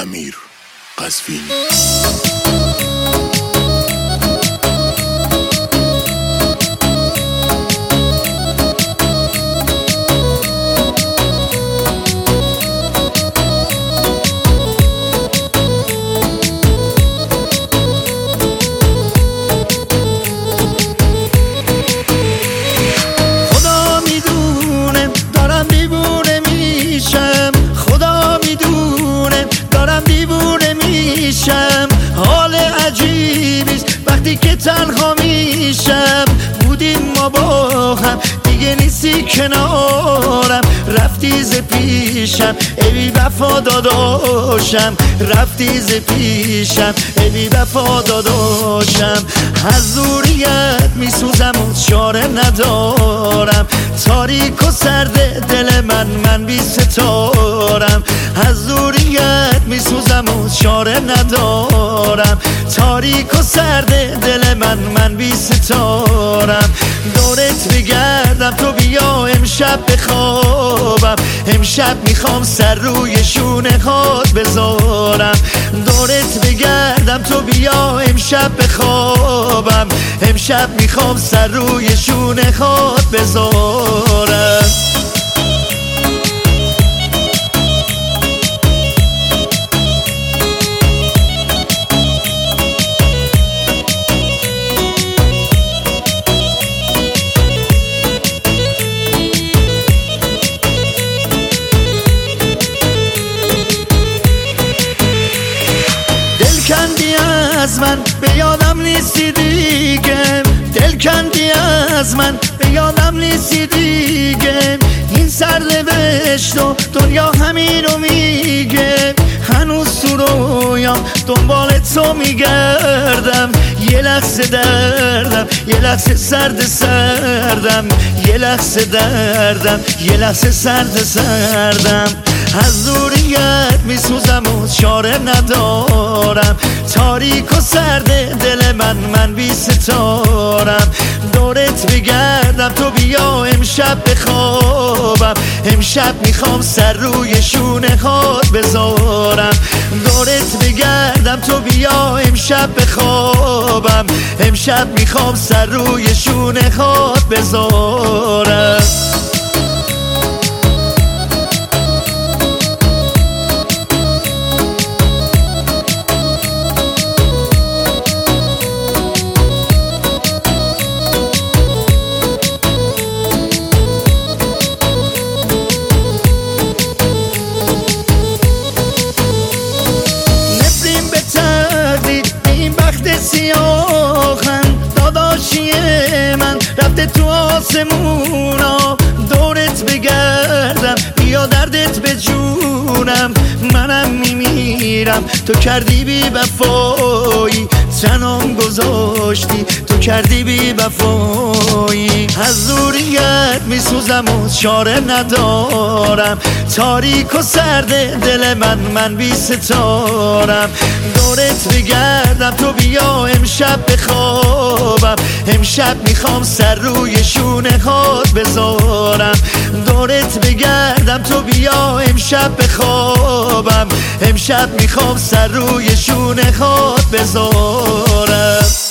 امیر قزوینی. حال عجیبیست وقتی که تنها میشم. بودیم ما با هم دیگه نیستی کنارم. رفتی ز پیشم ای بی وفا داداشم. رفتی ز پیشم ای بی وفا داداشم. از دوریت میسوزم و چاره ندارم. تاریک و سرد دل من بی ستارم. از دوریت میسوزم و چاره ندارم. تاریک و سرد دل من بی ستارم. دورت بگردم تو بیا امشب بخوابم. امشب میخوام سر روی شونه هات بذارم. دورت بگردم تو بیا امشب بخوابم. امشب میخوام سر روی شونه هات بذارم. کندی از من به یادم نیستی دیگه. دل کندی از من به یادم نیستی دیگه. این سرنوشت و دنیا همینو میگه. هنوز تو رویام دنبال تو میگردم. یه لحظه دردم یه لحظه سردم. یه لحظه دردم یه لحظه سردم. از دوریت میسوزم و چاره ندارم. تاریک و سرد دل من بی ستارم. دورت بگردم تو بیا امشب بخوابم. امشب میخوام سر روی شونه هات بذارم. دورت بگردم تو بیا امشب بخوابم. امشب میخوام سر روی شونه هات بذارم. سیاهن داداشی من رفته تو آسمونا. دورت بگردم بیا دردت به جونم. منم میمیرم تو کردی بی وفایی. تنام گذاشتی تو کردی بی وفایی. از دوریت میسوزم و چاره ندارم. تاریک و سرد دل من بی ستارم. دورت بگردم تو بیا امشب بخوابم. امشب میخوام سر روی شونه هات بذارم. دورت بگردم تو بیا امشب بخوابم. امشب میخوام سر روی شونه هات بذارم.